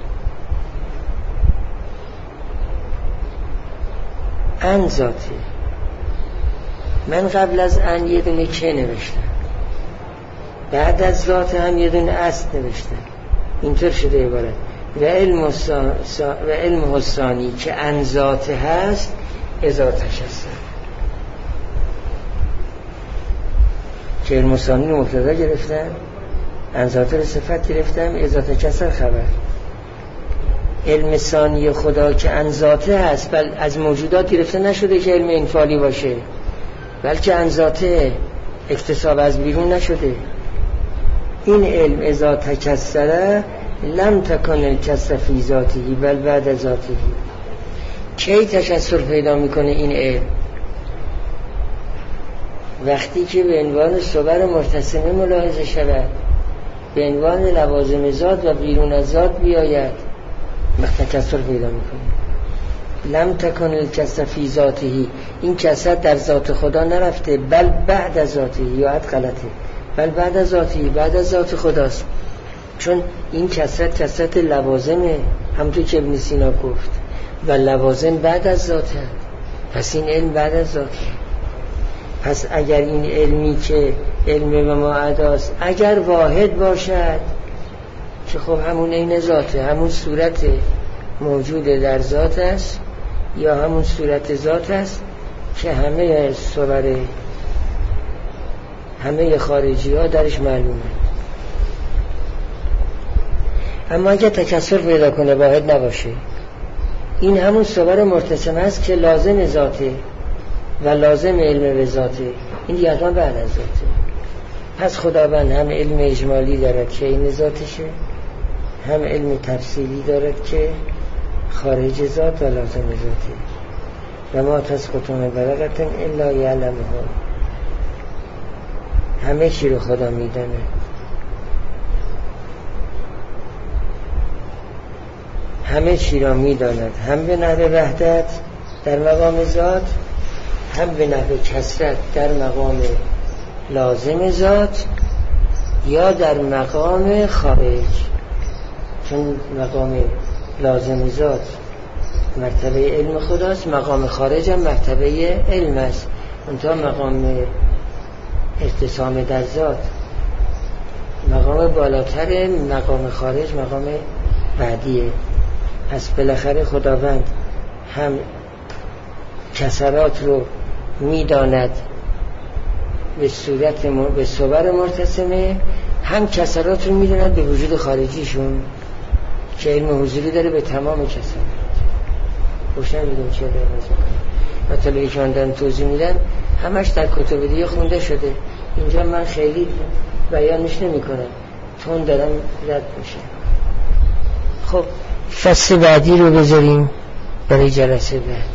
Speaker 1: ان ذاته من قبل از ان یه دونه که نوشتم، بعد از ذات هم یه دونه است نوشتم. اینطور شده عبارت و علم سا... سا... و علم حسانی که ان ذات هست اذا تشسر، که علم حسانی رو مبتدا گرفتم، ان ذات رو صفت گرفتم، اذا تشسر خبر. علم ثانی خدا که ان ذاته هست، بل از موجودات گرفته نشده که علم انفعالی باشه، بلکه ان ذاته، اکتساب از بیرون نشده. این علم اذا تکسره لم تکن الکسر فی ذاتی بل بعد ذاتی. کی تکسر پیدا میکنه این علم؟ وقتی که به عنوان صور مرتسمه ملاحظه شود، به عنوان لوازم ذات و بیرون از ذات بیاید، وقت تکسر پیدا میکنه. لم تکن الکسر فی ذاتی، این کسر در ذات خدا نرفته، بل بعد از ذاتی، یا عد غلطه، بل بعد از ذاتی، بعد از ذات خداست. چون این کسرت کسرت لوازمه، همونطور که ابن سینا گفت، و لوازم بعد از ذاته، پس این علم بعد از ذاته. پس اگر این علمی که علم و معداست اگر واحد باشد، که خب همون عین ذاته، همون صورت موجود در ذات است، یا همون صورت ذات است که همه صور همه خارجی ها درش معلومه. اما اگه تکسر پیدا کنه، واحد نباشه، این همون صور مرتسم است که لازم ذاته و لازم علم به ذاته، این دیگه حتما بعد از ذاته. پس خداوند هم علم اجمالی دارد که این ذاتشه، هم علم تفصیلی دارد که خارج ذات و لازم ذاته. و ما تسقط من ورقة الا یعلمها، همه چی رو خدا میدونه. همه چی را میداند، هم به نحو وحدت در مقام ذات، هم به نحو کثرت در مقام لازم ذات، یا در مقام خارج. چون مقام لازم ذات مرتبه علم خداست، مقام خارج هم مرتبه علم است، اونتا مقام ارتسام در ذات. مقام بالاتر مقام خارج مقام بعدیه. پس بالاخره خداوند هم کسرات رو میداند به صورت م... به صور مرتسمه، هم کسرات رو میداند به وجود خارجیشون که علم حضوری داره به تمام کسرات. روشن میدونم چه داره باز میکنم. مطالبی که من دارم توضیح میدن همش در کتب دیگه خونده شده، اینجا من خیلی بیانش نمی کنم، تون دارم رد میشه. خب فصل بعدی رو بذاریم برای جلسه بعد.